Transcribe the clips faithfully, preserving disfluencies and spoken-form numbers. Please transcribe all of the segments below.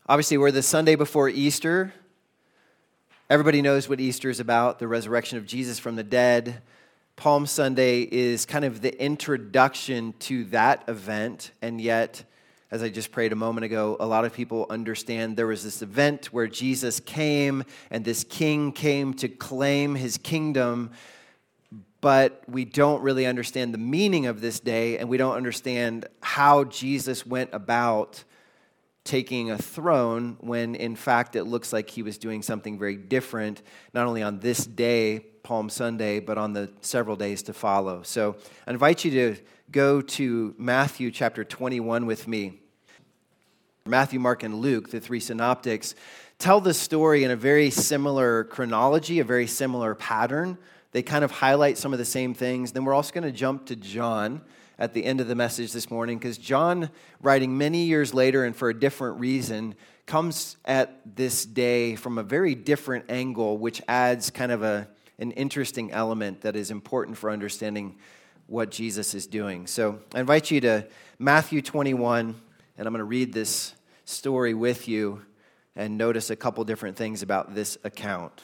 Obviously, we're the Sunday before Easter. Everybody knows what Easter is about, the resurrection of Jesus from the dead. Palm Sunday is kind of the introduction to that event, and yet, as I just prayed a moment ago, a lot of people understand there was this event where Jesus came, and this king came to claim his kingdom, but we don't really understand the meaning of this day, and we don't understand how Jesus went about taking a throne when, in fact, it looks like he was doing something very different, not only on this day, Palm Sunday, but on the several days to follow. So I invite you to go to Matthew chapter twenty-one with me. Matthew, Mark, and Luke, the three synoptics, tell the story in a very similar chronology, a very similar pattern. They kind of highlight some of the same things. Then we're also going to jump to John at the end of the message this morning, because John, writing many years later and for a different reason, comes at this day from a very different angle, which adds kind of a an interesting element that is important for understanding what Jesus is doing. So I invite you to Matthew twenty-one, and I'm going to read this story with you and notice a couple different things about this account.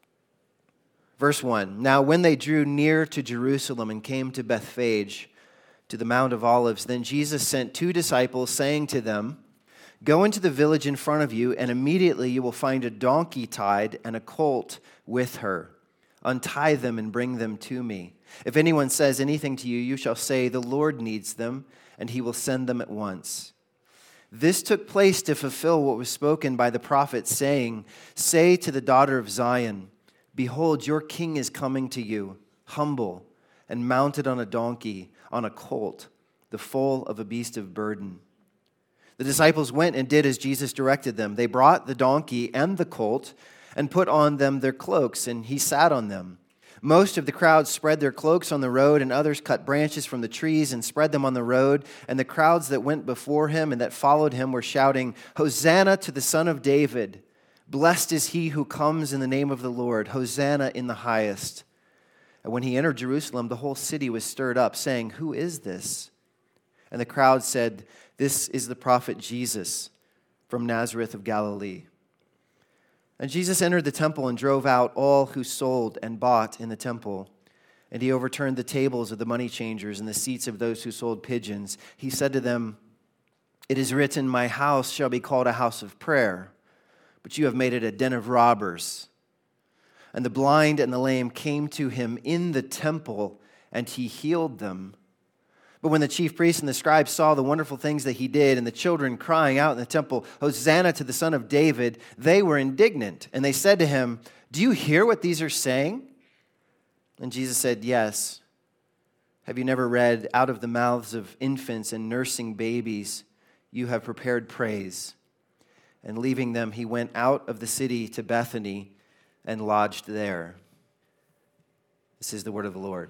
Verse one, now when they drew near to Jerusalem and came to Bethphage, to the Mount of Olives, then Jesus sent two disciples, saying to them, go into the village in front of you, and immediately you will find a donkey tied and a colt with her. Untie them and bring them to me. If anyone says anything to you, you shall say, the Lord needs them, and he will send them at once. This took place to fulfill what was spoken by the prophet, saying, say to the daughter of Zion, behold, your king is coming to you, humble and mounted on a donkey, on a colt, the foal of a beast of burden. The disciples went and did as Jesus directed them. They brought the donkey and the colt and put on them their cloaks, and he sat on them. Most of the crowd spread their cloaks on the road, and others cut branches from the trees and spread them on the road. And the crowds that went before him and that followed him were shouting, Hosanna to the Son of David. Blessed is he who comes in the name of the Lord. Hosanna in the highest. And when he entered Jerusalem, the whole city was stirred up, saying, who is this? And the crowd said, this is the prophet Jesus from Nazareth of Galilee. And Jesus entered the temple and drove out all who sold and bought in the temple. And he overturned the tables of the money changers and the seats of those who sold pigeons. He said to them, it is written, my house shall be called a house of prayer, but you have made it a den of robbers. And the blind and the lame came to him in the temple, and he healed them. But when the chief priests and the scribes saw the wonderful things that he did, and the children crying out in the temple, Hosanna to the Son of David, they were indignant. And they said to him, do you hear what these are saying? And Jesus said, yes. Have you never read, out of the mouths of infants and nursing babies, you have prepared praise? And leaving them, he went out of the city to Bethany and lodged there. This is the word of the Lord.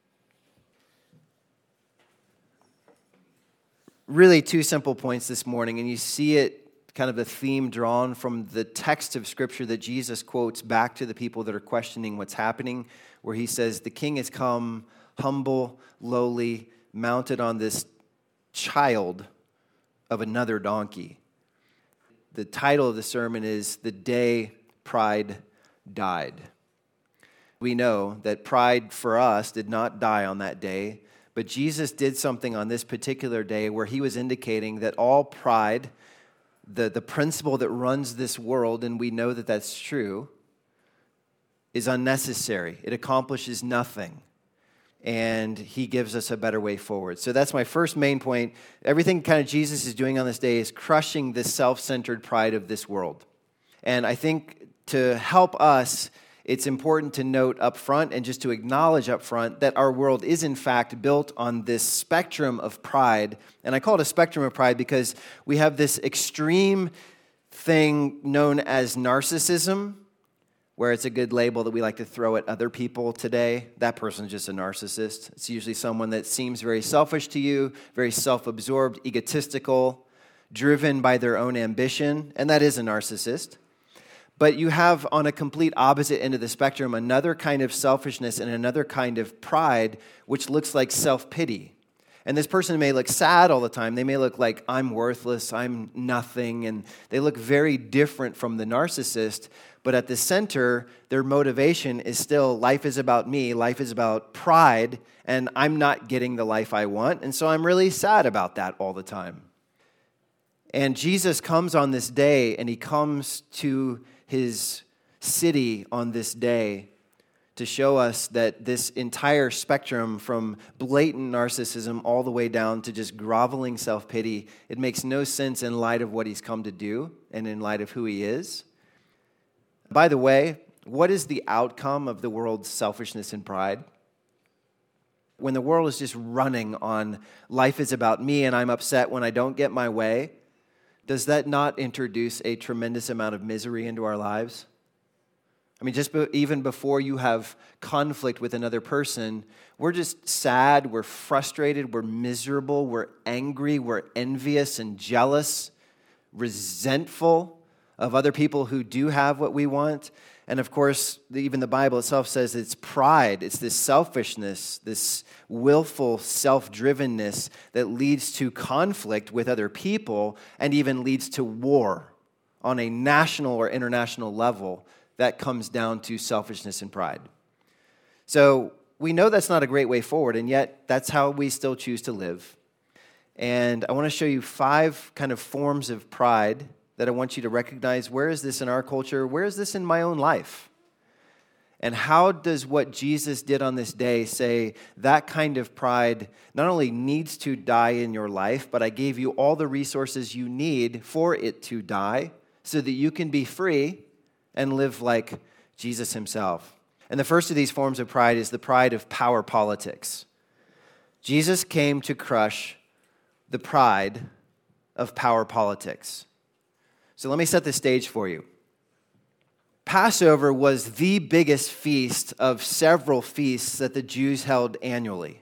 Really two simple points this morning, and you see it kind of a theme drawn from the text of Scripture that Jesus quotes back to the people that are questioning what's happening, where he says, the king has come humble, lowly, mounted on this child of another donkey. The title of the sermon is The Day Pride Died. We know that pride for us did not die on that day, but Jesus did something on this particular day where he was indicating that all pride, the, the principle that runs this world, and we know that that's true, is unnecessary. It accomplishes nothing. And he gives us a better way forward. So that's my first main point. Everything kind of Jesus is doing on this day is crushing this self-centered pride of this world. And I think to help us, it's important to note up front and just to acknowledge up front that our world is in fact built on this spectrum of pride. And I call it a spectrum of pride because we have this extreme thing known as narcissism, where it's a good label that we like to throw at other people today. That person's just a narcissist. It's usually someone that seems very selfish to you, very self-absorbed, egotistical, driven by their own ambition, and that is a narcissist. But you have on a complete opposite end of the spectrum another kind of selfishness and another kind of pride, which looks like self-pity. And this person may look sad all the time. They may look like, I'm worthless, I'm nothing, and they look very different from the narcissist. But at the center, their motivation is still, life is about me, life is about pride, and I'm not getting the life I want, and so I'm really sad about that all the time. And Jesus comes on this day, and he comes to his city on this day to show us that this entire spectrum from blatant narcissism all the way down to just groveling self-pity, it makes no sense in light of what he's come to do and in light of who he is. By the way, what is the outcome of the world's selfishness and pride? When the world is just running on life is about me and I'm upset when I don't get my way, does that not introduce a tremendous amount of misery into our lives? I mean, just be, even before you have conflict with another person, we're just sad, we're frustrated, we're miserable, we're angry, we're envious and jealous, resentful of other people who do have what we want. And of course, the, even the Bible itself says it's pride, it's this selfishness, this willful self-drivenness that leads to conflict with other people and even leads to war on a national or international level. That comes down to selfishness and pride. So we know that's not a great way forward, and yet that's how we still choose to live. And I want to show you five kind of forms of pride that I want you to recognize. Where is this in our culture? Where is this in my own life? And how does what Jesus did on this day say that kind of pride not only needs to die in your life, but I gave you all the resources you need for it to die so that you can be free and live like Jesus himself. And the first of these forms of pride is the pride of power politics. Jesus came to crush the pride of power politics. So let me set the stage for you. Passover was the biggest feast of several feasts that the Jews held annually.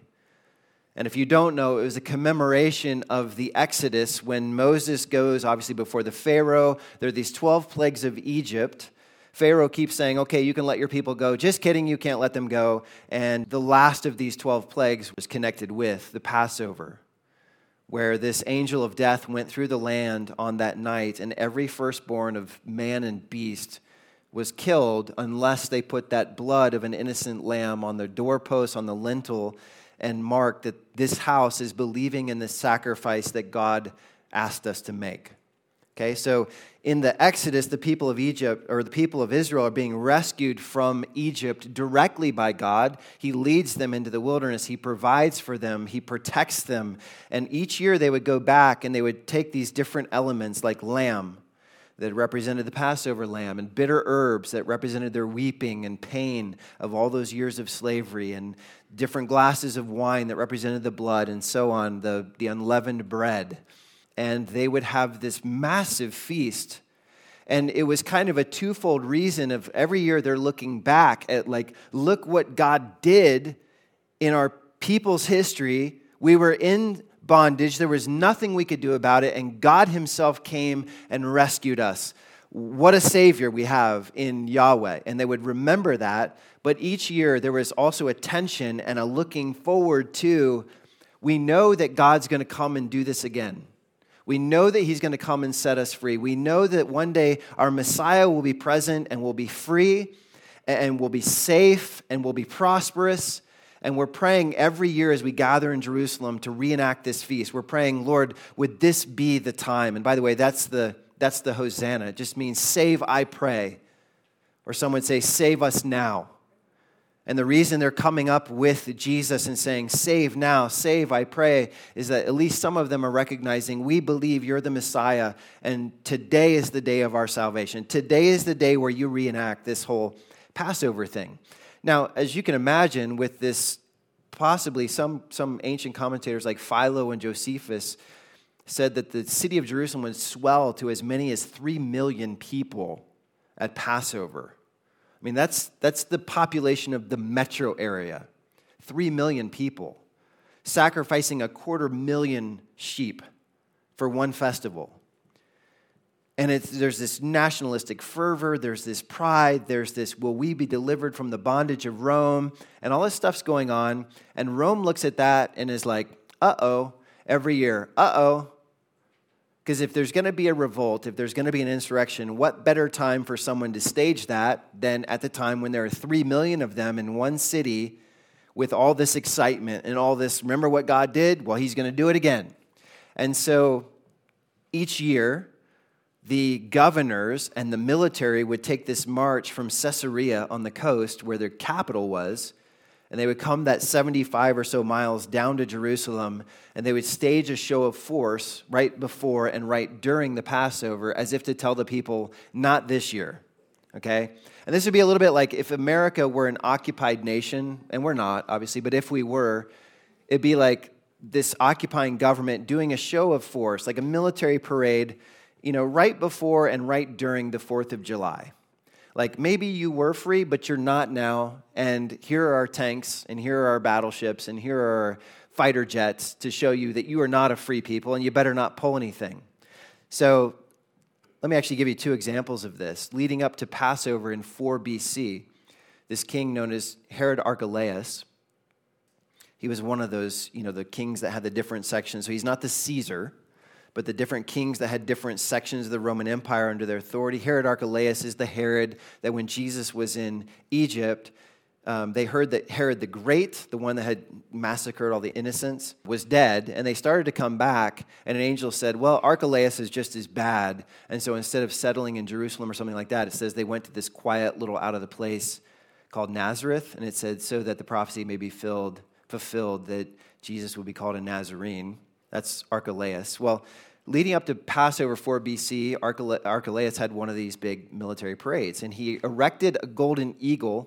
And if you don't know, it was a commemoration of the Exodus when Moses goes, obviously before the Pharaoh. There are these twelve plagues of Egypt. Pharaoh keeps saying, okay, you can let your people go. Just kidding, you can't let them go. And the last of these twelve plagues was connected with the Passover, where this angel of death went through the land on that night, and every firstborn of man and beast was killed unless they put that blood of an innocent lamb on the doorpost, on the lintel, and marked that this house is believing in the sacrifice that God asked us to make. Okay, so in the Exodus, the people of Egypt, or the people of Israel, are being rescued from Egypt directly by God. He leads them into the wilderness. He provides for them. He protects them. And each year they would go back and they would take these different elements like lamb that represented the Passover lamb, and bitter herbs that represented their weeping and pain of all those years of slavery, and different glasses of wine that represented the blood, and so on, the, the unleavened bread. And they would have this massive feast. And it was kind of a twofold reason of every year they're looking back at, like, look what God did in our people's history. We were in bondage. There was nothing we could do about it. And God himself came and rescued us. What a Savior we have in Yahweh. And they would remember that. But each year there was also a tension and a looking forward to, we know that God's going to come and do this again. We know that he's going to come and set us free. We know that one day our Messiah will be present and will be free and will be safe and will be prosperous. And we're praying every year as we gather in Jerusalem to reenact this feast. We're praying, Lord, would this be the time? And by the way, that's the that's the Hosanna. It just means save, I pray. Or some would say, save us now. And the reason they're coming up with Jesus and saying, save now, save, I pray, is that at least some of them are recognizing, we believe you're the Messiah, and today is the day of our salvation. Today is the day where you reenact this whole Passover thing. Now, as you can imagine, with this, possibly some, some ancient commentators like Philo and Josephus said that the city of Jerusalem would swell to as many as three million people at Passover. I mean, that's that's the population of the metro area. Three million people sacrificing a quarter million sheep for one festival. And it's, there's this nationalistic fervor, there's this pride, there's this, will we be delivered from the bondage of Rome? And all this stuff's going on. And Rome looks at that and is like, uh-oh, every year, uh-oh. Because if there's going to be a revolt, if there's going to be an insurrection, what better time for someone to stage that than at the time when there are three million of them in one city with all this excitement and all this, remember what God did? Well, he's going to do it again. And so each year, the governors and the military would take this march from Caesarea on the coast where their capital was, and they would come that seventy-five or so miles down to Jerusalem, and they would stage a show of force right before and right during the Passover as if to tell the people, not this year, okay? And this would be a little bit like if America were an occupied nation, and we're not, obviously, but if we were, it'd be like this occupying government doing a show of force, like a military parade, you know, right before and right during the fourth of July. Like, maybe you were free, but you're not now, and here are our tanks, and here are our battleships, and here are our fighter jets to show you that you are not a free people, and you better not pull anything. So, let me actually give you two examples of this. Leading up to Passover in four B C, this king known as Herod Archelaus, he was one of those, you know, the kings that had the different sections. So he's not the Caesar, but the different kings that had different sections of the Roman Empire under their authority. Herod Archelaus is the Herod that when Jesus was in Egypt, um, they heard that Herod the Great, the one that had massacred all the innocents, was dead, and they started to come back, and an angel said, well, Archelaus is just as bad, and so instead of settling in Jerusalem or something like that, it says they went to this quiet little out-of-the-place called Nazareth, and it said, so that the prophecy may be filled, fulfilled, that Jesus would be called a Nazarene. That's Archelaus. Well, leading up to Passover four B C, Archelaus had one of these big military parades, and he erected a golden eagle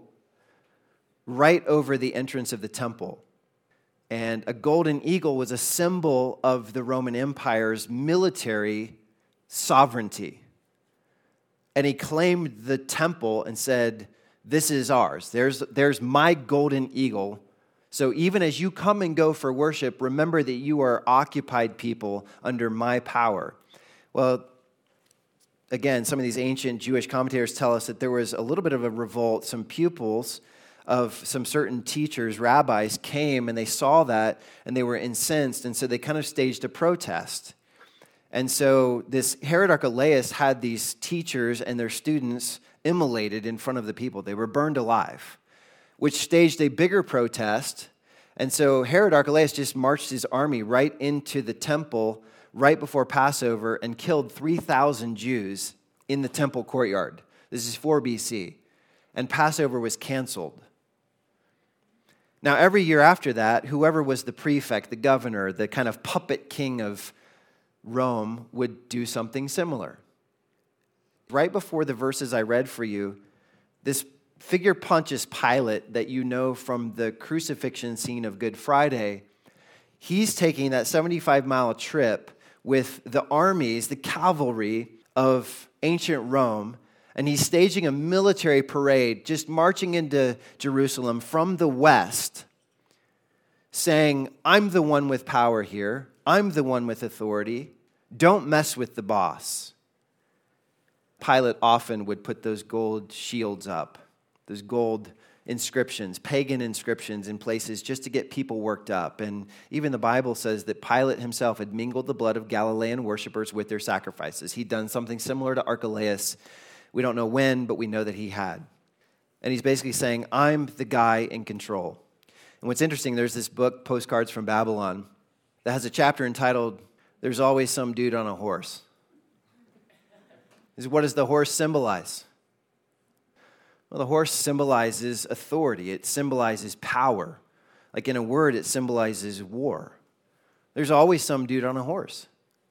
right over the entrance of the temple. And a golden eagle was a symbol of the Roman Empire's military sovereignty. And he claimed the temple and said, this is ours. There's, there's my golden eagle. So even as you come and go for worship, remember that you are occupied people under my power. Well, again, some of these ancient Jewish commentators tell us that there was a little bit of a revolt. Some pupils of some certain teachers, rabbis, came and they saw that and they were incensed, and so they kind of staged a protest. And so this Herod Archelaus had these teachers and their students immolated in front of the people. They were burned alive, which staged a bigger protest. And so Herod Archelaus just marched his army right into the temple right before Passover and killed three thousand Jews in the temple courtyard. This is four B C. And Passover was canceled. Now, every year after that, whoever was the prefect, the governor, the kind of puppet king of Rome would do something similar. Right before the verses I read for you, this figure Pontius Pilate that you know from the crucifixion scene of Good Friday, he's taking that seventy-five mile trip with the armies, the cavalry of ancient Rome, and he's staging a military parade, just marching into Jerusalem from the west, saying, I'm the one with power here. I'm the one with authority. Don't mess with the boss. Pilate often would put those gold shields up, those gold inscriptions, pagan inscriptions in places just to get people worked up. And even the Bible says that Pilate himself had mingled the blood of Galilean worshipers with their sacrifices. He'd done something similar to Archelaus. We don't know when, but we know that he had. And he's basically saying, I'm the guy in control. And what's interesting, there's this book, Postcards from Babylon, that has a chapter entitled, There's Always Some Dude on a Horse. What does the horse symbolize? Well, the horse symbolizes authority. It symbolizes power. Like in a word, it symbolizes war. There's always some dude on a horse.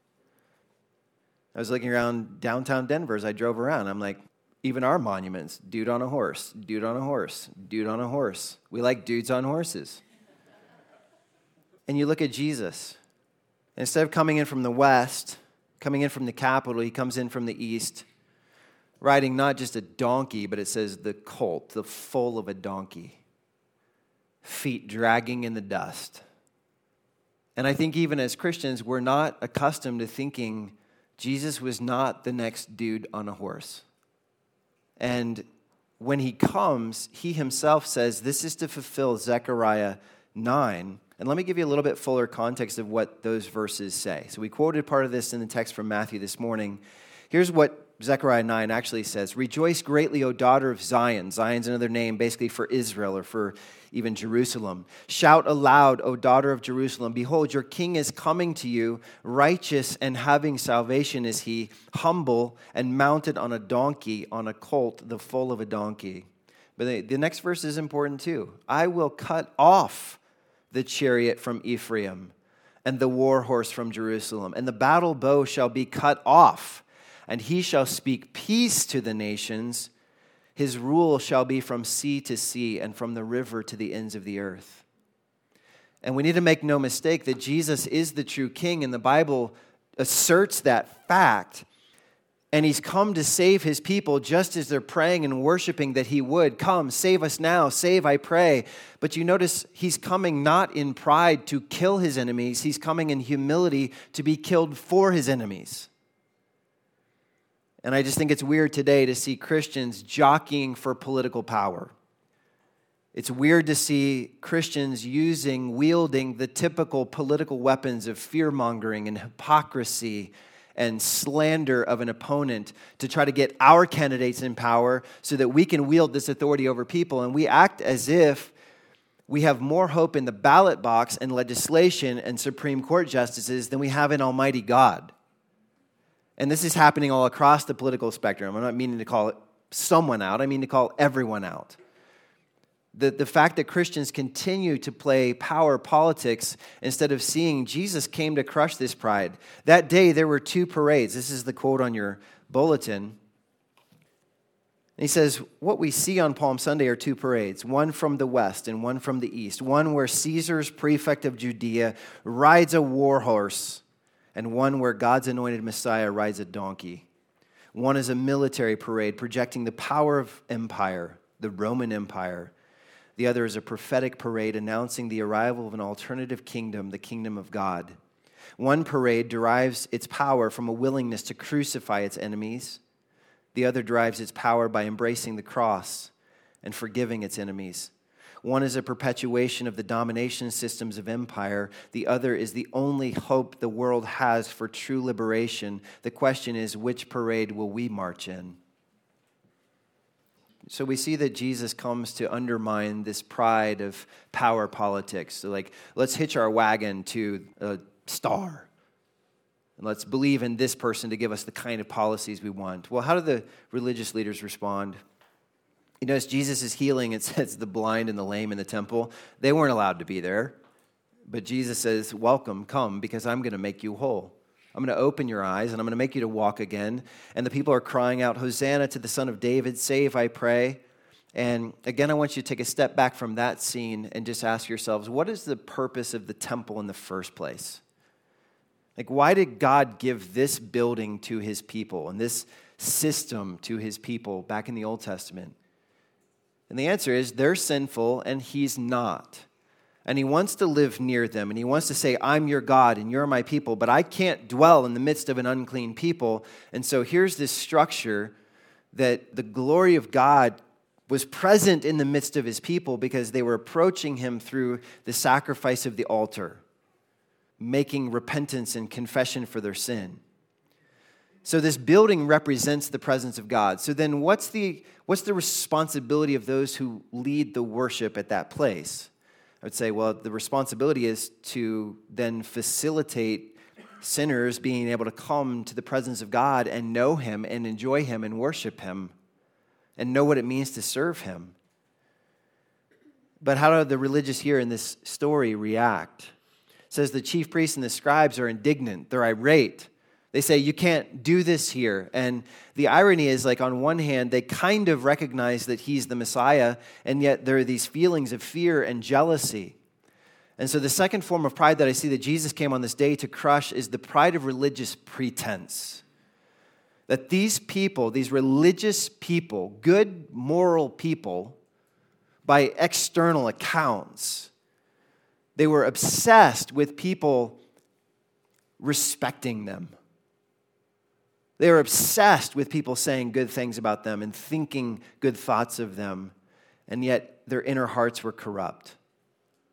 I was looking around downtown Denver as I drove around. I'm like, even our monuments, dude on a horse, dude on a horse, dude on a horse. We like dudes on horses. And you look at Jesus. Instead of coming in from the west, coming in from the capital, he comes in from the east, riding not just a donkey, but it says the colt, the foal of a donkey, feet dragging in the dust. And I think even as Christians, we're not accustomed to thinking Jesus was not the next dude on a horse. And when he comes, he himself says, this is to fulfill Zechariah nine, And let me give you a little bit fuller context of what those verses say. So we quoted part of this in the text from Matthew this morning. Here's what Zechariah nine actually says. Rejoice greatly, O daughter of Zion. Zion's another name basically for Israel or for even Jerusalem. Shout aloud, O daughter of Jerusalem. Behold, your king is coming to you. Righteous and having salvation is he, humble and mounted on a donkey, on a colt, the foal of a donkey. But the, the next verse is important too. I will cut off the chariot from Ephraim and the war horse from Jerusalem, and the battle bow shall be cut off, and he shall speak peace to the nations. His rule shall be from sea to sea and from the river to the ends of the earth. And we need to make no mistake that Jesus is the true king, and the Bible asserts that fact. And he's come to save his people just as they're praying and worshiping that he would. Come, save us now, save, I pray. But you notice he's coming not in pride to kill his enemies. He's coming in humility to be killed for his enemies. And I just think it's weird today to see Christians jockeying for political power. It's weird to see Christians using, wielding the typical political weapons of fear-mongering and hypocrisy and slander of an opponent to try to get our candidates in power so that we can wield this authority over people. And we act as if we have more hope in the ballot box and legislation and Supreme Court justices than we have in Almighty God. And this is happening all across the political spectrum. I'm not meaning to call it someone out. I mean to call everyone out. The, the fact that Christians continue to play power politics instead of seeing Jesus came to crush this pride. That day there were two parades. This is the quote on your bulletin. And he says, what we see on Palm Sunday are two parades, one from the west and one from the east. One where Caesar's prefect of Judea rides a war horse, and one where God's anointed Messiah rides a donkey. One is a military parade projecting the power of empire, the Roman Empire. The other is a prophetic parade announcing the arrival of an alternative kingdom, the kingdom of God. One parade derives its power from a willingness to crucify its enemies. The other derives its power by embracing the cross and forgiving its enemies. One is a perpetuation of the domination systems of empire. The other is the only hope the world has for true liberation. The question is, which parade will we march in? So we see that Jesus comes to undermine this pride of power politics. So like, let's hitch our wagon to a star. And let's believe in this person to give us the kind of policies we want. Well, how do the religious leaders respond? You notice Jesus is healing, it says, the blind and the lame in the temple. They weren't allowed to be there. But Jesus says, welcome, come, because I'm going to make you whole. I'm going to open your eyes, and I'm going to make you to walk again. And the people are crying out, Hosanna to the Son of David, save, I pray. And again, I want you to take a step back from that scene and just ask yourselves, what is the purpose of the temple in the first place? Like, why did God give this building to his people and this system to his people back in the Old Testament? And the answer is, they're sinful, and he's not. And he wants to live near them, and he wants to say, I'm your God, and you're my people, but I can't dwell in the midst of an unclean people. And so here's this structure that the glory of God was present in the midst of his people because they were approaching him through the sacrifice of the altar, making repentance and confession for their sin. So this building represents the presence of God. So then what's the, what's the responsibility of those who lead the worship at that place? I would say, well, the responsibility is to then facilitate sinners being able to come to the presence of God and know him and enjoy him and worship him and know what it means to serve him. But how do the religious here in this story react? It says the chief priests and the scribes are indignant. They're irate. They say, you can't do this here. And the irony is, like, on one hand, they kind of recognize that he's the Messiah, and yet there are these feelings of fear and jealousy. And so the second form of pride that I see that Jesus came on this day to crush is the pride of religious pretense. That these people, these religious people, good moral people, by external accounts, they were obsessed with people respecting them. They were obsessed with people saying good things about them and thinking good thoughts of them, and yet their inner hearts were corrupt.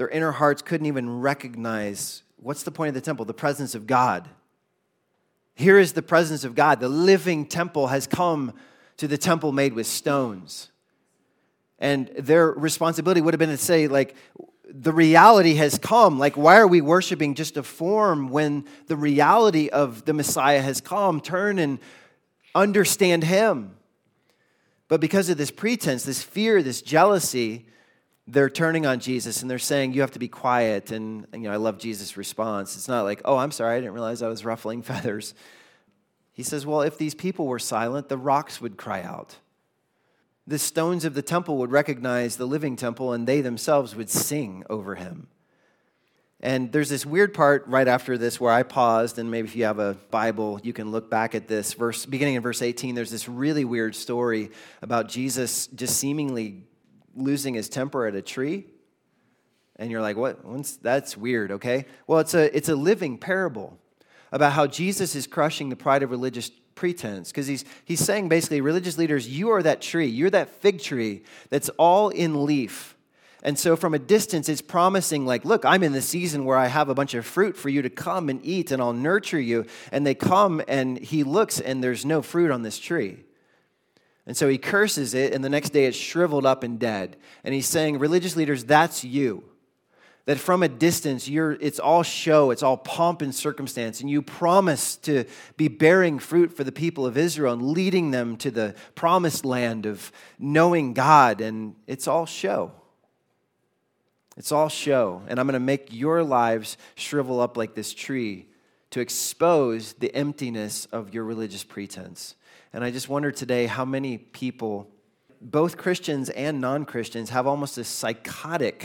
their inner hearts couldn't even recognize, what's the point of the temple? The presence of God. Here is the presence of God. The living temple has come to the temple made with stones. And their responsibility would have been to say, like, the reality has come. Like, why are we worshiping just a form when the reality of the Messiah has come? Turn and understand him. But because of this pretense, this fear, this jealousy, they're turning on Jesus and they're saying, you have to be quiet. And, and you know, I love Jesus' response. It's not like, oh, I'm sorry, I didn't realize I was ruffling feathers. He says, well, if these people were silent, the rocks would cry out. The stones of the temple would recognize the living temple, and they themselves would sing over him. And there's this weird part right after this where I paused, and maybe if you have a Bible, you can look back at this. Verse, beginning in verse eighteen, there's this really weird story about Jesus just seemingly losing his temper at a tree. And you're like, what? That's weird, okay? Well, it's a it's a living parable about how Jesus is crushing the pride of religious pretense, because he's he's saying basically, religious leaders, you are that tree, you're that fig tree that's all in leaf. And so from a distance, it's promising like, look, I'm in the season where I have a bunch of fruit for you to come and eat, and I'll nurture you. And they come, and he looks, and there's no fruit on this tree. And so he curses it, and the next day it's shriveled up and dead. And he's saying, religious leaders, that's you. That from a distance, you're, it's all show, it's all pomp and circumstance, and you promise to be bearing fruit for the people of Israel and leading them to the promised land of knowing God, and it's all show. It's all show, and I'm going to make your lives shrivel up like this tree to expose the emptiness of your religious pretense. And I just wonder today how many people, both Christians and non-Christians, have almost a psychotic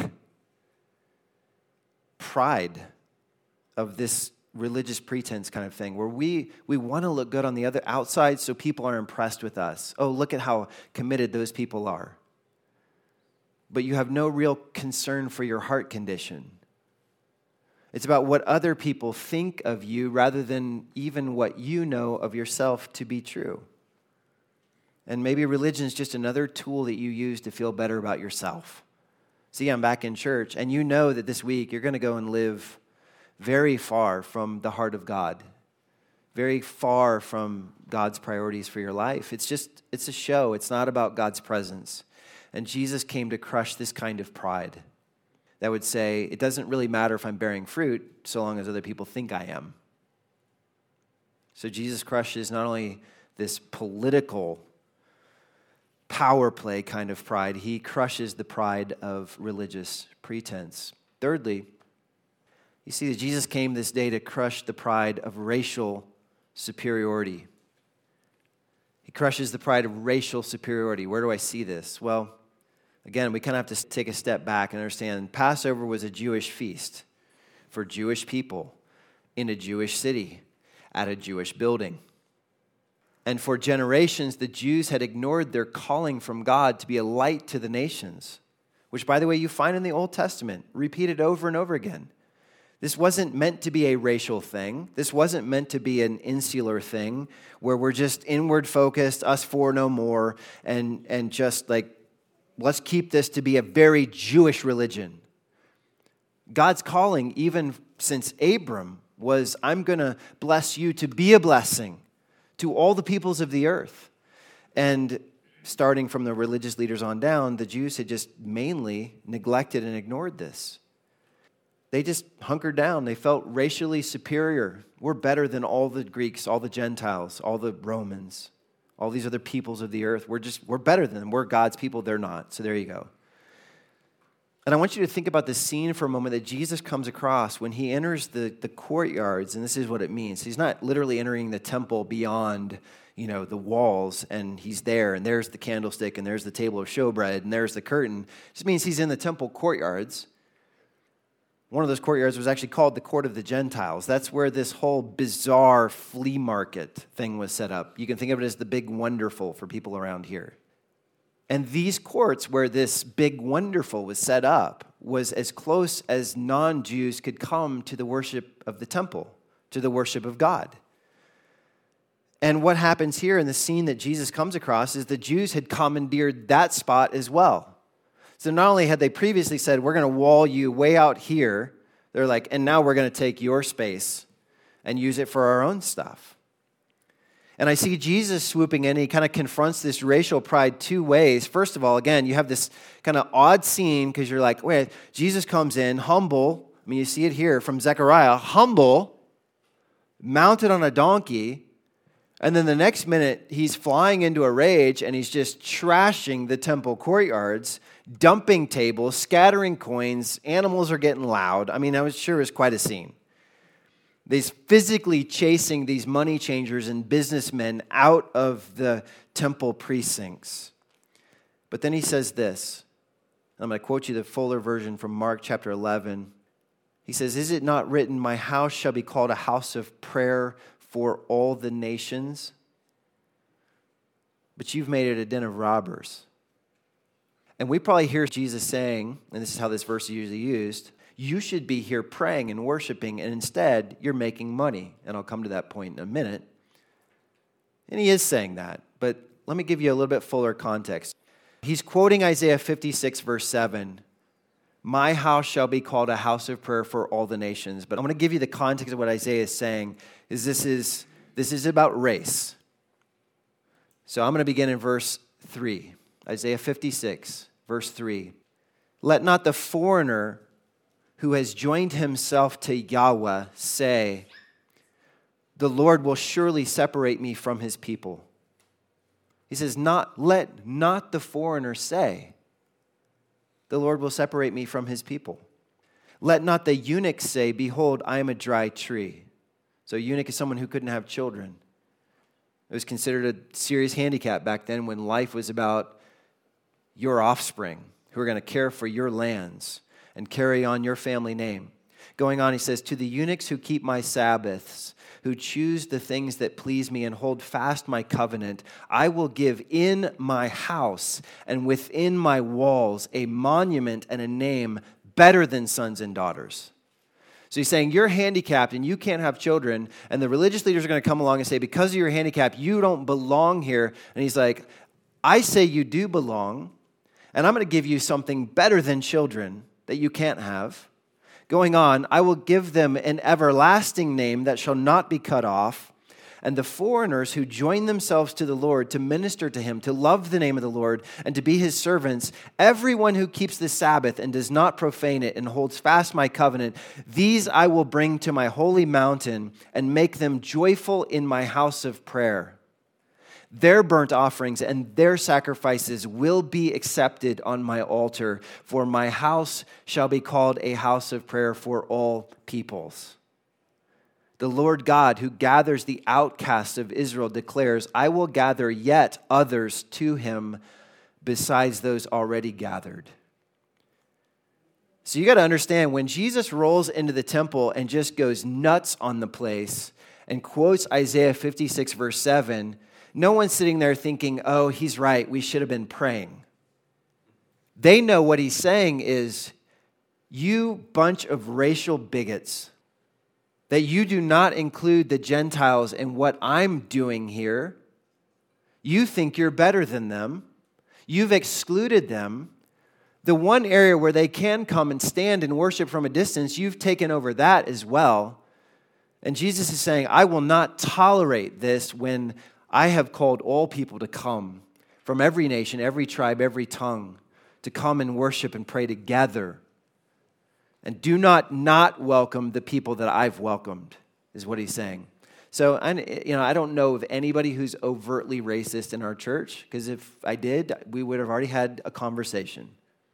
pride of this religious pretense kind of thing, where we we want to look good on the other outside so people are impressed with us. Oh, look at how committed those people are. But you have no real concern for your heart condition. It's about what other people think of you rather than even what you know of yourself to be true. And maybe religion is just another tool that you use to feel better about yourself. See, I'm back in church, and you know that this week you're going to go and live very far from the heart of God, very far from God's priorities for your life. It's just, it's a show. It's not about God's presence. And Jesus came to crush this kind of pride that would say, it doesn't really matter if I'm bearing fruit so long as other people think I am. So Jesus crushes not only this political power play kind of pride, he crushes the pride of religious pretense. Thirdly, you see that Jesus came this day to crush the pride of racial superiority. He crushes the pride of racial superiority. Where do I see this? Well, again, we kind of have to take a step back and understand Passover was a Jewish feast for Jewish people in a Jewish city at a Jewish building. And for generations, the Jews had ignored their calling from God to be a light to the nations, which, by the way, you find in the Old Testament, repeated over and over again. This wasn't meant to be a racial thing. This wasn't meant to be an insular thing where we're just inward focused, us four no more, and, and just like, let's keep this to be a very Jewish religion. God's calling, even since Abram, was, I'm going to bless you to be a blessing to all the peoples of the earth. And starting from the religious leaders on down, the Jews had just mainly neglected and ignored this. They just hunkered down. They felt racially superior. We're better than all the Greeks, all the Gentiles, all the Romans, all these other peoples of the earth. We're just, we're better than them. We're God's people. They're not. So there you go. And I want you to think about this scene for a moment that Jesus comes across when he enters the, the courtyards, and this is what it means. He's not literally entering the temple beyond, you know, the walls, and he's there, and there's the candlestick, and there's the table of showbread, and there's the curtain. It just means he's in the temple courtyards. One of those courtyards was actually called the Court of the Gentiles. That's where this whole bizarre flea market thing was set up. You can think of it as the Big Wonderful for people around here. And these courts where this Big Wonderful was set up was as close as non-Jews could come to the worship of the temple, to the worship of God. And what happens here in the scene that Jesus comes across is the Jews had commandeered that spot as well. So not only had they previously said, we're going to wall you way out here, they're like, and now we're going to take your space and use it for our own stuff. And I see Jesus swooping in, and he kind of confronts this racial pride two ways. First of all, again, you have this kind of odd scene because you're like, wait, Jesus comes in, humble. I mean, you see it here from Zechariah, humble, mounted on a donkey. And then the next minute, he's flying into a rage, and he's just trashing the temple courtyards, dumping tables, scattering coins. Animals are getting loud. I mean, I was sure it was quite a scene. He's physically chasing these money changers and businessmen out of the temple precincts. But then he says this. I'm going to quote you the fuller version from Mark chapter eleven. He says, "Is it not written, my house shall be called a house of prayer for all the nations? But you've made it a den of robbers." And we probably hear Jesus saying, and this is how this verse is usually used, you should be here praying and worshiping, and instead you're making money. And I'll come to that point in a minute. And he is saying that, but let me give you a little bit fuller context. He's quoting Isaiah fifty-six, verse seven. My house shall be called a house of prayer for all the nations. But I'm going to give you the context of what Isaiah is saying. Is this is this is about race. So I'm going to begin in verse three. Isaiah fifty-six, verse three. Let not the foreigner who has joined himself to Yahweh say, the Lord will surely separate me from his people. He says, not let not the foreigner say, the Lord will separate me from his people. Let not the eunuch say, behold, I am a dry tree. So a eunuch is someone who couldn't have children. It was considered a serious handicap back then when life was about your offspring who are going to care for your lands and carry on your family name. Going on, he says, to the eunuchs who keep my Sabbaths, who choose the things that please me and hold fast my covenant, I will give in my house and within my walls a monument and a name better than sons and daughters. So he's saying you're handicapped and you can't have children, and the religious leaders are going to come along and say, because of your handicap, you don't belong here. And he's like, I say you do belong, and I'm going to give you something better than children that you can't have. Going on, I will give them an everlasting name that shall not be cut off. And the foreigners who join themselves to the Lord to minister to him, to love the name of the Lord, and to be his servants, everyone who keeps the Sabbath and does not profane it and holds fast my covenant, these I will bring to my holy mountain and make them joyful in my house of prayer. Their burnt offerings and their sacrifices will be accepted on my altar, for my house shall be called a house of prayer for all peoples. The Lord God, who gathers the outcasts of Israel, declares, I will gather yet others to him besides those already gathered. So you got to understand, when Jesus rolls into the temple and just goes nuts on the place and quotes Isaiah fifty-six, verse seven, no one's sitting there thinking, oh, he's right, we should have been praying. They know what he's saying is, you bunch of racial bigots, that you do not include the Gentiles in what I'm doing here. You think you're better than them. You've excluded them. The one area where they can come and stand and worship from a distance, you've taken over that as well. And Jesus is saying, I will not tolerate this when I have called all people to come from every nation, every tribe, every tongue, to come and worship and pray together. And do not not welcome the people that I've welcomed, is what he's saying. So, I, you know, I don't know of anybody who's overtly racist in our church, because if I did, we would have already had a conversation.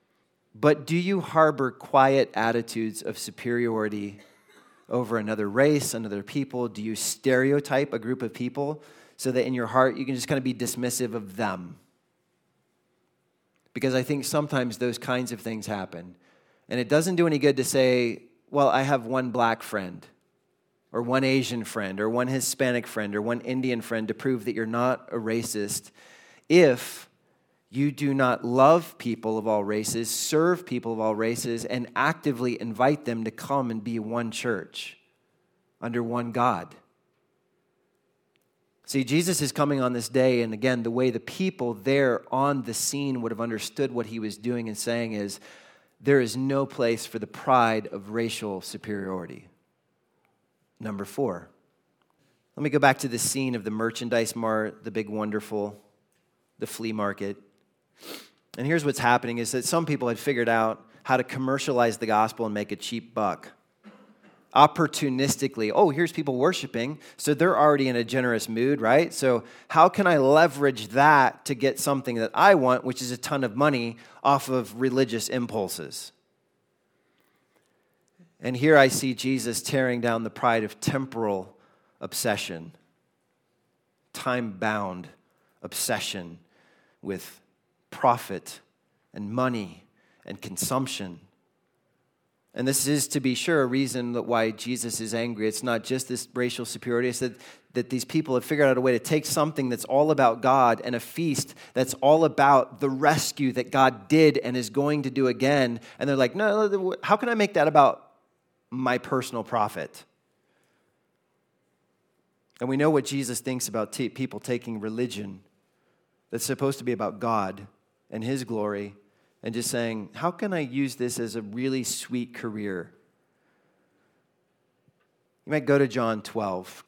But do you harbor quiet attitudes of superiority over another race, another people? Do you stereotype a group of people so that in your heart you can just kind of be dismissive of them? Because I think sometimes those kinds of things happen. And it doesn't do any good to say, well, I have one black friend, or one Asian friend, or one Hispanic friend, or one Indian friend to prove that you're not a racist, if you do not love people of all races, serve people of all races, and actively invite them to come and be one church under one God. See, Jesus is coming on this day, and again, the way the people there on the scene would have understood what he was doing and saying is, there is no place for the pride of racial superiority. Number four. Let me go back to the scene of the merchandise mart, the big wonderful, the flea market. And here's what's happening is that some people had figured out how to commercialize the gospel and make a cheap buck. Opportunistically, oh, here's people worshiping, so they're already in a generous mood, right? So how can I leverage that to get something that I want, which is a ton of money, off of religious impulses? And here I see Jesus tearing down the pride of temporal obsession, time-bound obsession with profit and money and consumption. And this is, to be sure, a reason that why Jesus is angry. It's not just this racial superiority. It's that, that these people have figured out a way to take something that's all about God and a feast that's all about the rescue that God did and is going to do again. And they're like, no, how can I make that about my personal profit? And we know what Jesus thinks about t- people taking religion that's supposed to be about God and his glory and just saying, how can I use this as a really sweet career? You might go to John twelve.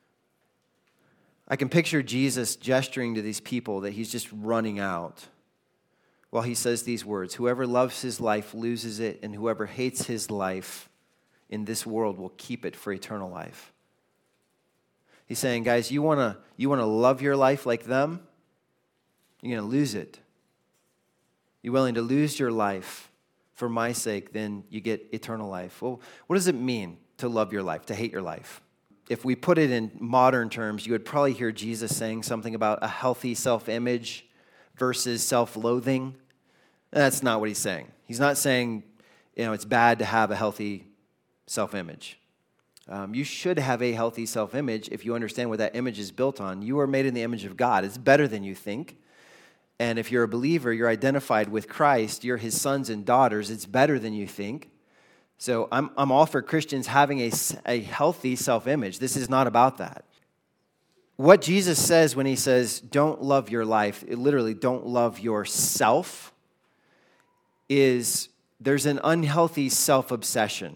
I can picture Jesus gesturing to these people that he's just running out while he says these words, whoever loves his life loses it, and whoever hates his life in this world will keep it for eternal life. He's saying, guys, you want to you want to love your life like them? You're going to lose it. You're willing to lose your life for my sake, then you get eternal life. Well, what does it mean to love your life, to hate your life? If we put it in modern terms, you would probably hear Jesus saying something about a healthy self-image versus self-loathing. That's not what he's saying. He's not saying, you know, it's bad to have a healthy self-image. Um, you should have a healthy self-image if you understand what that image is built on. You are made in the image of God. It's better than you think. And if you're a believer, you're identified with Christ, you're his sons and daughters, it's better than you think. So I'm I'm all for Christians having a, a healthy self-image. This is not about that. What Jesus says when he says, don't love your life, it literally, don't love yourself, is there's an unhealthy self-obsession.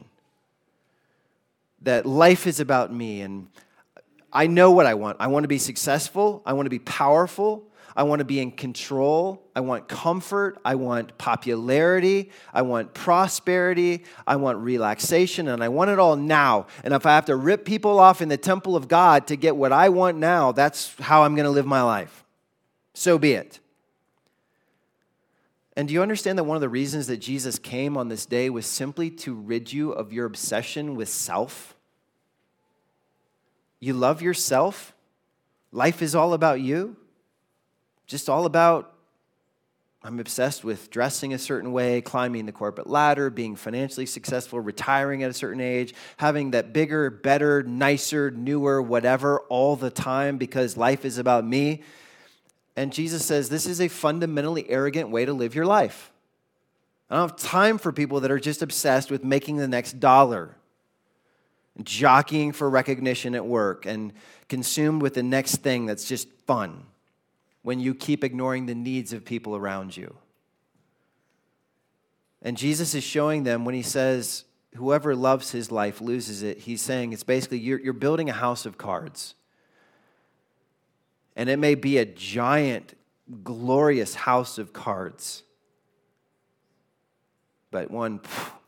That life is about me, and I know what I want. I want to be successful. I want to be powerful. I want to be in control. I want comfort. I want popularity. I want prosperity. I want relaxation, and I want it all now. And if I have to rip people off in the temple of God to get what I want now, that's how I'm going to live my life. So be it. And do you understand that one of the reasons that Jesus came on this day was simply to rid you of your obsession with self? You love yourself? Life is all about you? Just all about, I'm obsessed with dressing a certain way, climbing the corporate ladder, being financially successful, retiring at a certain age, having that bigger, better, nicer, newer, whatever all the time because life is about me. And Jesus says this is a fundamentally arrogant way to live your life. I don't have time for people that are just obsessed with making the next dollar, and jockeying for recognition at work, and consumed with the next thing that's just fun, when you keep ignoring the needs of people around you. And Jesus is showing them when he says, whoever loves his life loses it, he's saying it's basically you're, you're building a house of cards. And it may be a giant, glorious house of cards. But one,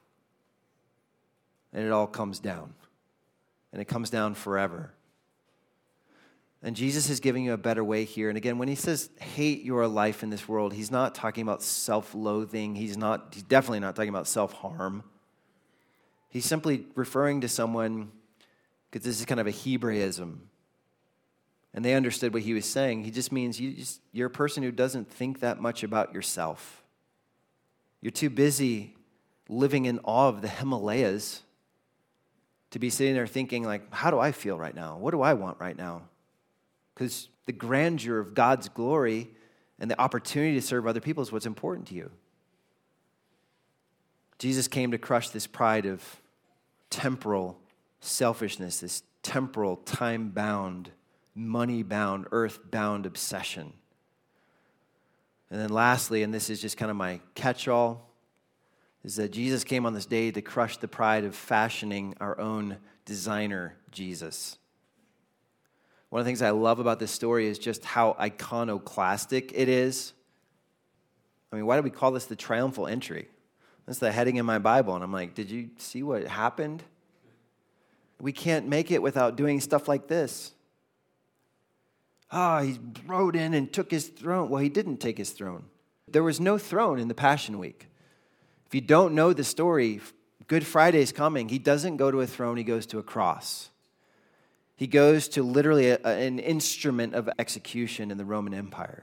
and it all comes down. And it comes down forever. And Jesus is giving you a better way here. And again, when he says hate your life in this world, he's not talking about self-loathing. He's not. He's definitely not talking about self-harm. He's simply referring to someone, because this is kind of a Hebraism. And they understood what he was saying. He just means you just, you're a person who doesn't think that much about yourself. You're too busy living in awe of the Himalayas to be sitting there thinking, like, how do I feel right now? What do I want right now? Because the grandeur of God's glory and the opportunity to serve other people is what's important to you. Jesus came to crush this pride of temporal selfishness, this temporal, time-bound money-bound, earth-bound obsession. And then lastly, and this is just kind of my catch-all, is that Jesus came on this day to crush the pride of fashioning our own designer Jesus. One of the things I love about this story is just how iconoclastic it is. I mean, why do we call this the triumphal entry? That's the heading in my Bible, and I'm like, did you see what happened? We can't make it without doing stuff like this. Ah, oh, he rode in and took his throne. Well, he didn't take his throne. There was no throne in the Passion Week. If you don't know the story, Good Friday's coming. He doesn't go to a throne, he goes to a cross. He goes to literally a, an instrument of execution in the Roman Empire.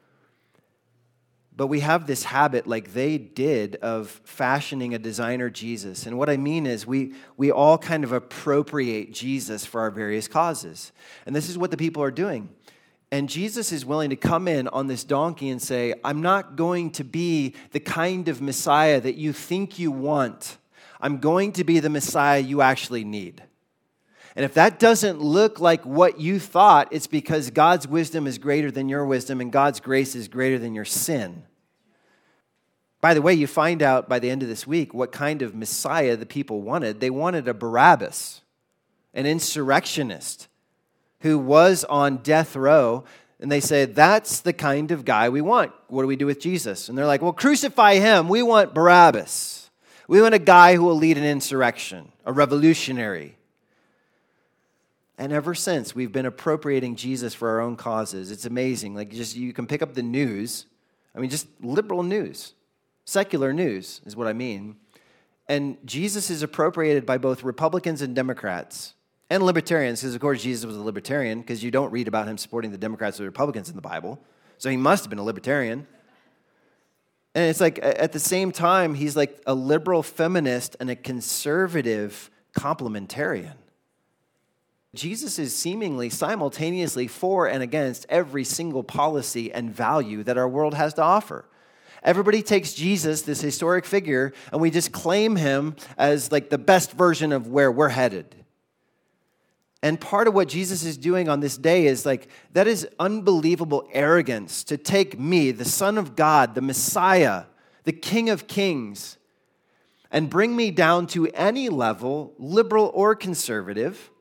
But we have this habit, like they did, of fashioning a designer Jesus. And what I mean is we, we all kind of appropriate Jesus for our various causes. And this is what the people are doing. And Jesus is willing to come in on this donkey and say, I'm not going to be the kind of Messiah that you think you want. I'm going to be the Messiah you actually need. And if that doesn't look like what you thought, it's because God's wisdom is greater than your wisdom and God's grace is greater than your sin. By the way, you find out by the end of this week what kind of Messiah the people wanted. They wanted a Barabbas, an insurrectionist, who was on death row, and they said, that's the kind of guy we want. What do we do with Jesus? And they're like, well, crucify him. We want Barabbas. We want a guy who will lead an insurrection, a revolutionary. And ever since, we've been appropriating Jesus for our own causes. It's amazing. Like, just you can pick up the news. I mean, just liberal news. Secular news is what I mean. And Jesus is appropriated by both Republicans and Democrats. And libertarians, because of course Jesus was a libertarian, because you don't read about him supporting the Democrats or the Republicans in the Bible. So he must have been a libertarian. And it's like, at the same time, he's like a liberal feminist and a conservative complementarian. Jesus is seemingly simultaneously for and against every single policy and value that our world has to offer. Everybody takes Jesus, this historic figure, and we just claim him as like the best version of where we're headed. And part of what Jesus is doing on this day is like, that is unbelievable arrogance to take me, the Son of God, the Messiah, the King of Kings, and bring me down to any level, liberal or conservative.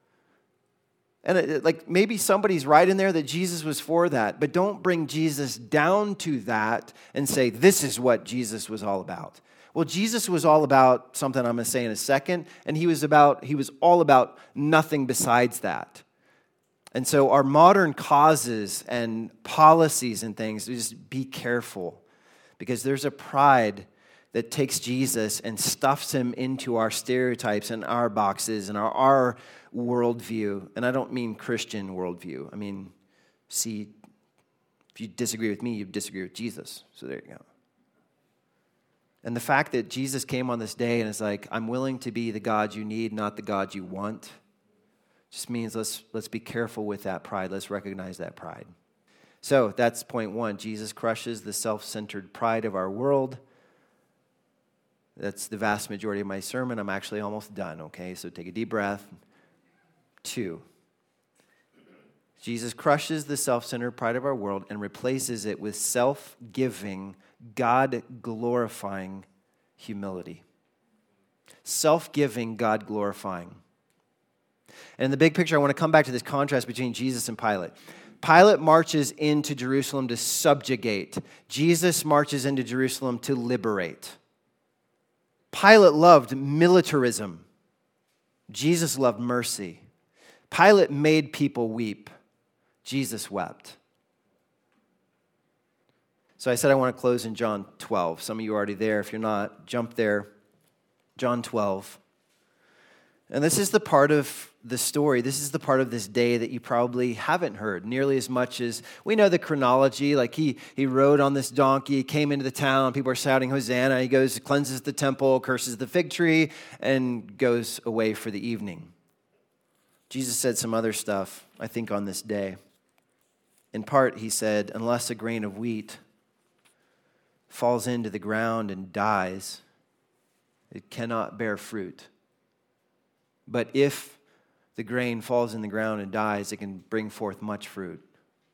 And it, like maybe somebody's right in there that Jesus was for that, but don't bring Jesus down to that and say, this is what Jesus was all about. Well, Jesus was all about something I'm going to say in a second, and he was about he was all about nothing besides that. And so our modern causes and policies and things, just be careful, because there's a pride that takes Jesus and stuffs him into our stereotypes and our boxes and our, our worldview. And I don't mean Christian worldview. I mean, see, if you disagree with me, you disagree with Jesus. So there you go. And the fact that Jesus came on this day and is like, I'm willing to be the God you need, not the God you want, just means let's let's be careful with that pride. Let's recognize that pride. So that's point one. Jesus crushes the self-centered pride of our world. That's the vast majority of my sermon. I'm actually almost done, okay? So take a deep breath. Two. Jesus crushes the self-centered pride of our world and replaces it with self-giving, God-glorifying humility. Self-giving, God-glorifying. And in the big picture, I want to come back to this contrast between Jesus and Pilate. Pilate marches into Jerusalem to subjugate. Jesus marches into Jerusalem to liberate. Pilate loved militarism. Jesus loved mercy. Pilate made people weep. Jesus wept. So I said I want to close in John twelve. Some of you are already there. If you're not, jump there. John twelve. And this is the part of the story, this is the part of this day that you probably haven't heard nearly as much as, we know the chronology, like he he rode on this donkey, came into the town, people are shouting, Hosanna, he goes, cleanses the temple, curses the fig tree, and goes away for the evening. Jesus said some other stuff, I think, on this day. In part, he said, unless a grain of wheat falls into the ground and dies, it cannot bear fruit. But if the grain falls in the ground and dies, it can bring forth much fruit.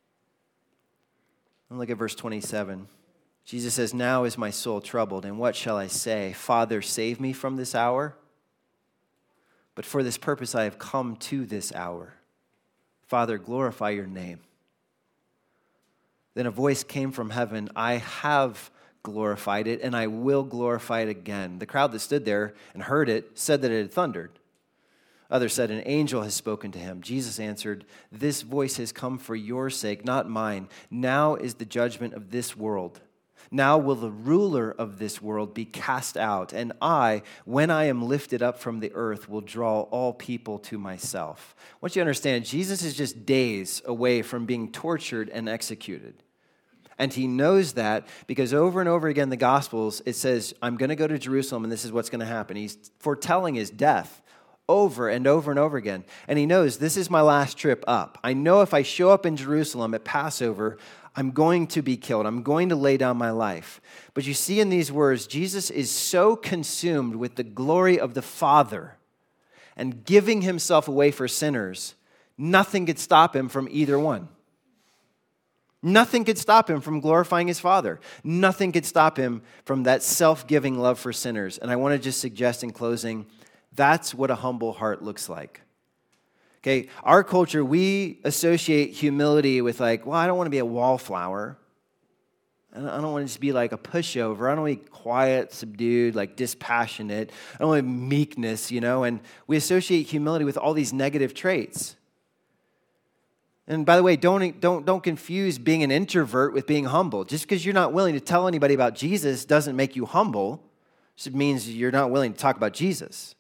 And look at verse twenty-seven. Jesus says, now is my soul troubled, and what shall I say? Father, save me from this hour. But for this purpose I have come to this hour. Father, glorify your name. Then a voice came from heaven, I have glorified it, and I will glorify it again. The crowd that stood there and heard it said that it had thundered. Others said, an angel has spoken to him. Jesus answered, this voice has come for your sake, not mine. Now is the judgment of this world. Now will the ruler of this world be cast out, and I, when I am lifted up from the earth, will draw all people to myself. I want you to understand, Jesus is just days away from being tortured and executed. And he knows that because over and over again in the Gospels, it says, I'm going to go to Jerusalem, and this is what's going to happen. He's foretelling his death over and over and over again. And he knows, this is my last trip up. I know if I show up in Jerusalem at Passover, I'm going to be killed. I'm going to lay down my life. But you see in these words, Jesus is so consumed with the glory of the Father and giving himself away for sinners, nothing could stop him from either one. Nothing could stop him from glorifying his Father. Nothing could stop him from that self-giving love for sinners. And I want to just suggest in closing, that's what a humble heart looks like. Okay, our culture, we associate humility with like, well, I don't want to be a wallflower. I don't want to just be like a pushover. I don't want to be quiet, subdued, like dispassionate. I don't want meekness, you know. And we associate humility with all these negative traits. And by the way, don't, don't, don't confuse being an introvert with being humble. Just because you're not willing to tell anybody about Jesus doesn't make you humble. It means you're not willing to talk about Jesus.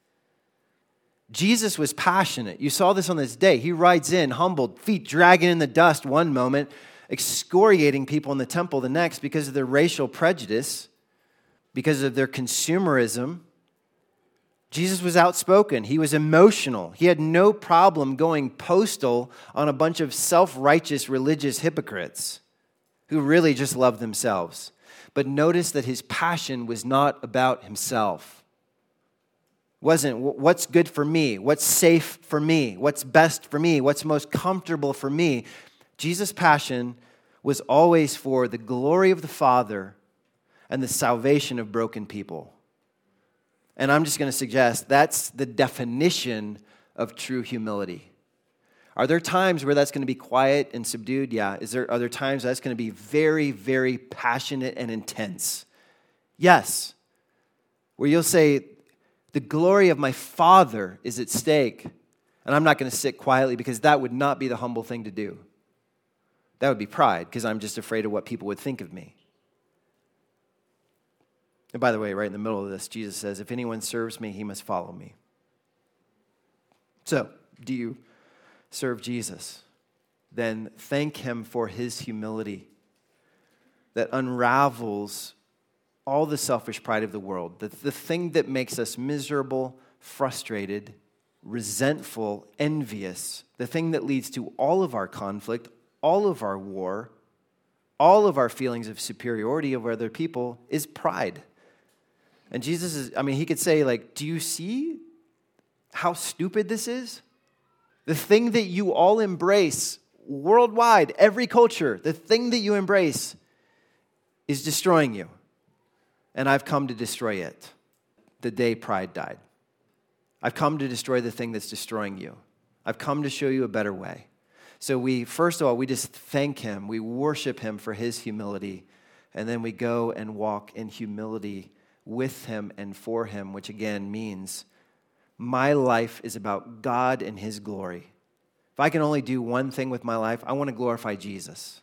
Jesus was passionate. You saw this on this day. He rides in, humbled, feet dragging in the dust one moment, excoriating people in the temple the next because of their racial prejudice, because of their consumerism. Jesus was outspoken. He was emotional. He had no problem going postal on a bunch of self-righteous religious hypocrites who really just loved themselves. But notice that his passion was not about himself. Wasn't what's good for me, what's safe for me, what's best for me, what's most comfortable for me. Jesus' passion was always for the glory of the Father and the salvation of broken people. And I'm just going to suggest that's the definition of true humility. Are there times where that's going to be quiet and subdued? Yeah. Is there, are there times that's going to be very, very passionate and intense? Yes. Where you'll say, the glory of my Father is at stake. And I'm not going to sit quietly because that would not be the humble thing to do. That would be pride because I'm just afraid of what people would think of me. And by the way, right in the middle of this, Jesus says, if anyone serves me, he must follow me. So, do you serve Jesus? Then thank him for his humility that unravels all the selfish pride of the world, the, the thing that makes us miserable, frustrated, resentful, envious, the thing that leads to all of our conflict, all of our war, all of our feelings of superiority over other people is pride. And Jesus is, I mean, he could say, like, do you see how stupid this is? The thing that you all embrace worldwide, every culture, the thing that you embrace is destroying you. And I've come to destroy it the day pride died. I've come to destroy the thing that's destroying you. I've come to show you a better way. So we, first of all, we just thank him. We worship him for his humility. And then we go and walk in humility with him and for him, which again means my life is about God and his glory. If I can only do one thing with my life, I want to glorify Jesus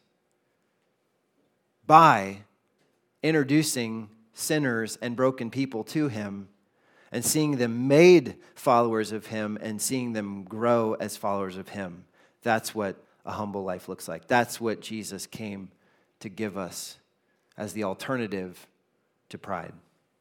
by introducing sinners and broken people to him and seeing them made followers of him and seeing them grow as followers of him. That's what a humble life looks like. That's what Jesus came to give us as the alternative to pride.